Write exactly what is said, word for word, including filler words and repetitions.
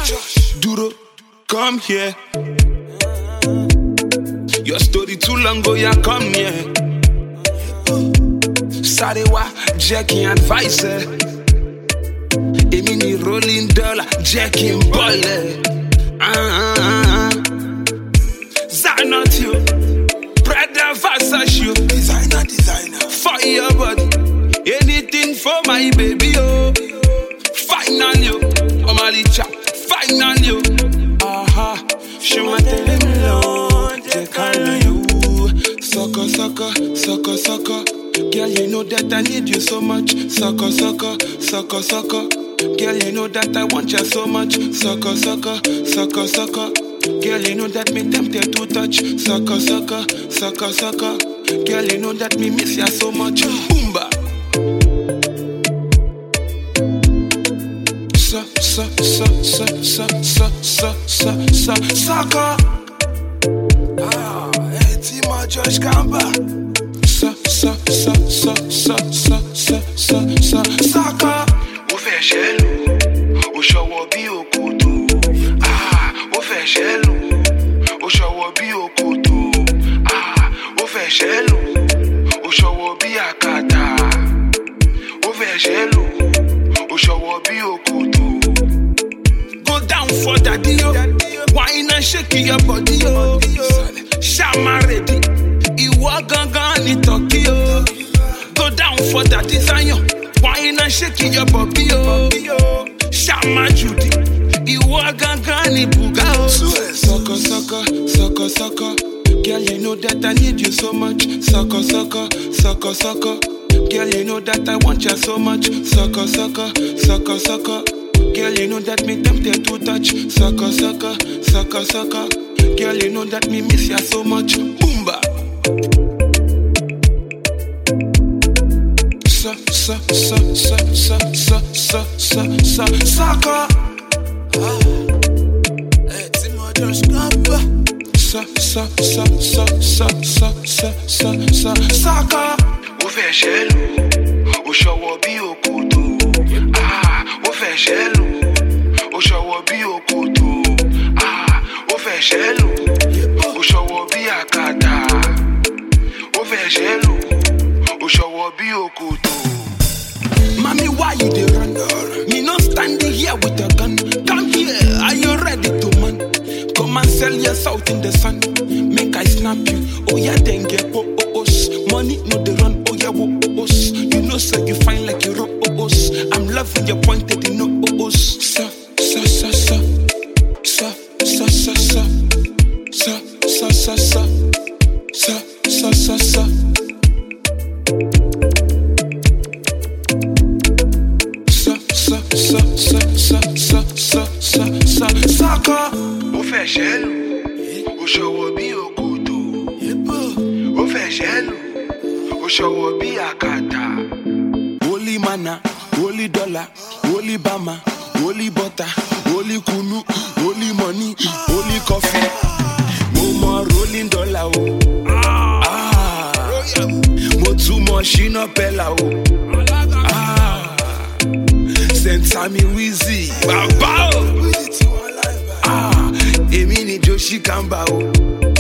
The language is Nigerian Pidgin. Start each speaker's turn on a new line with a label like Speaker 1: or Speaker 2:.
Speaker 1: Josh, Duro, come here. Your story too long, go yeah, come here. Sarewa, Jackie and Vice. Emini rolling dollar, Jackie and Baller. Ah, ah, ah. That not you. Brother Versace, you. Designer, designer. For your body. Anything for my baby, oh. Final you. Oh, my licha. Final you. Aha. Shuma tell him, Lord. Take all you. Sucker, sucker, sucker, sucker. Girl, you know that I need you so much. Sucker, sucker, sucker, sucker. Girl, you know that I want you so much. Sucker, sucker, sucker, sucker. Girl, you know that me tempted to touch. Sucker, sucker, sucker, sucker. Girl, you know that me miss you so much. Boomba. Su, su, su, su, su, su, su, su, su, sucker. Ah, hey, Tima Josh Gamba. Su, su, su, su, su, su, su, su, su, sucker.
Speaker 2: Ó fẹ́ ṣẹ́lù, ó ṣọwọ́ bí òkútó. Ah, ó fẹ́ ṣẹ́lù, ó ṣọwọ́ bí òkútó. Ah, ó fẹ́ ṣẹ́lù, ó ṣọwọ́ bí àkàtà. Ó fẹ́ ṣẹ́lù, ó ṣọwọ́ bí òkútó.
Speaker 1: Go down for daddy, yo. Wine and shake your body, yo. Shama ready. Iwa gangan ni Tokyo. Go down for daddy, Zion. Wine and shake your body, yo. Shama Judy. Iwa gangan ni Bugao. Sucker, sucker, sucker, sucker. Girl, you know that I need you so much. Sucker, sucker, sucker, sucker. Girl, you know that I want you so much. Sucker, sucker, sucker, sucker. Girl, you know that me tempted to touch. Sucker, sucker, sucker, sucker. Girl, you know that me miss you so much. Boomba. Su, su, su, su, su, su, su, su, su, sucker. Ah, hey, Timo Josh Gamba. Su, su, su, su, su, su, su, su, su, sucker.
Speaker 2: Ó fẹ́ ṣẹ́lù, ó ṣọwọ́ bí òkútó. Ah, ó fẹ́ ṣẹ́lù, ó ṣọwọ́ bí òkútó. Ah, ó fẹ́ ṣẹ́lù, ó ṣọwọ́ bí àkàtà. Ó fẹ́ ṣẹ́lù, ó ṣọwọ́ bí òkútó.
Speaker 1: Mommy, why you dey run? Me no standing here with a gun. Come here, are you ready to man? Come and sell yourself in the sun. Make I snap you. Oh yeah, then get oh oh oh. Money no dey run. Oh yeah, oh oh oh. You know so you fine like you oh oh oh. I'm loving your pointed in oh oh oh. Sa sa sa sa sa sa sa sa sa sa sa sa sa sa sa sa. Sucker.
Speaker 2: Ó fẹ́ ṣẹ́lù, ó ṣọwọ́ bí òkútó. Ó fẹ́ ṣẹ́lù, ó ṣọwọ́ bí àkàtà.
Speaker 1: Holy manna, holy dollar, holy bama, holy butter, holy kunu, holy money, holy coffee. Mo mọ rolling dollar o. Ah, mo tún mọ ṣínà pẹ́lá o. Ah, Sentami Wizzy, bàbá o. Ah, èmi ni Joshi Kamba o.